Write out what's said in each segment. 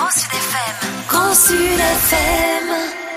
Grand Sud FM. Grand Sud FM.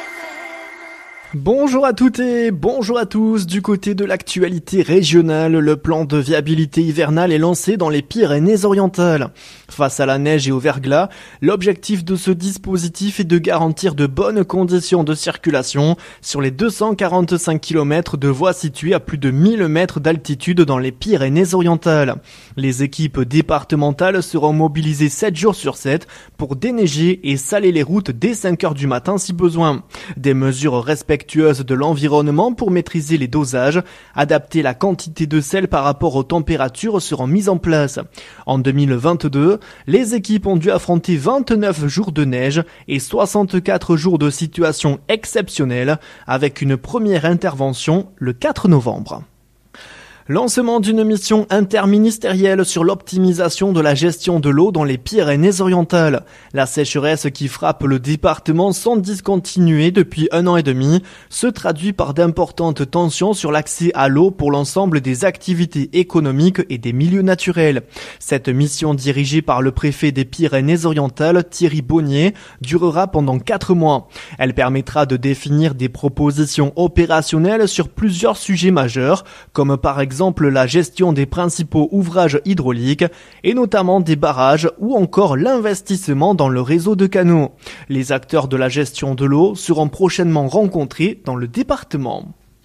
Bonjour à toutes et bonjour à tous. Du côté de l'actualité régionale, le plan de viabilité hivernale est lancé dans les Pyrénées-Orientales. Face à la neige et au verglas, l'objectif de ce dispositif est de garantir de bonnes conditions de circulation sur les 245 km de voies situées à plus de 1000 mètres d'altitude dans les Pyrénées-Orientales. Les équipes départementales seront mobilisées 7 jours sur 7 pour déneiger et saler les routes dès 5 heures du matin si besoin. Des mesures respectueuses de l'environnement pour maîtriser les dosages, adapter la quantité de sel par rapport aux températures seront mises en place. En 2022, les équipes ont dû affronter 29 jours de neige et 64 jours de situation exceptionnelle avec une première intervention le 4 novembre. Lancement d'une mission interministérielle sur l'optimisation de la gestion de l'eau dans les Pyrénées-Orientales. La sécheresse qui frappe le département sans discontinuer depuis 1 an et demi se traduit par d'importantes tensions sur l'accès à l'eau pour l'ensemble des activités économiques et des milieux naturels. Cette mission dirigée par le préfet des Pyrénées-Orientales, Thierry Bonnier, durera pendant 4 mois. Elle permettra de définir des propositions opérationnelles sur plusieurs sujets majeurs, comme par exemple la gestion des principaux ouvrages hydrauliques et notamment des barrages ou encore l'investissement dans le réseau de canaux. Les acteurs de la gestion de l'eau seront prochainement rencontrés dans le département.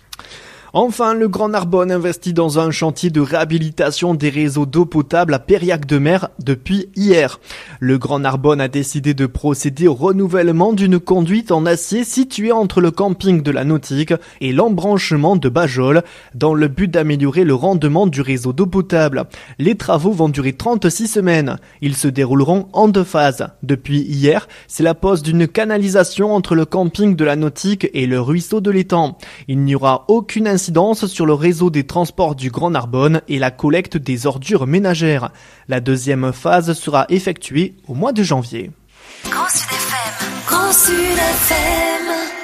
Enfin, le Grand Narbonne investit dans un chantier de réhabilitation des réseaux d'eau potable à Périac-de-Mer depuis hier. Le Grand Narbonne a décidé de procéder au renouvellement d'une conduite en acier située entre le camping de la Nautique et l'embranchement de Bajol, dans le but d'améliorer le rendement du réseau d'eau potable. Les travaux vont durer 36 semaines. Ils se dérouleront en 2 phases. Depuis hier, c'est la pose d'une canalisation entre le camping de la Nautique et le ruisseau de l'Étang. Il n'y aura aucune incidence sur le réseau des transports du Grand Narbonne et la collecte des ordures ménagères. La deuxième phase sera effectuée au mois de janvier. Grand Sud FM. Grand Sud FM.